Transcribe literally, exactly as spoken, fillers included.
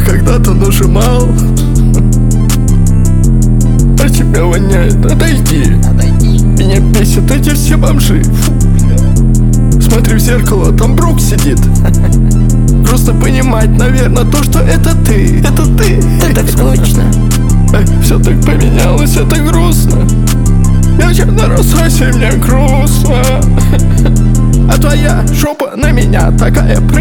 когда-то нажимал. От тебя воняет, отойди. Меня бесят эти все бомжи. Фу, бля. Смотри в зеркало, там Брук сидит. Просто понимать, наверное, то, что это ты. Это ты. Это точно. Все так поменялось, это грустно. Я чё на рассосе, мне грустно. А твоя жопа на меня такая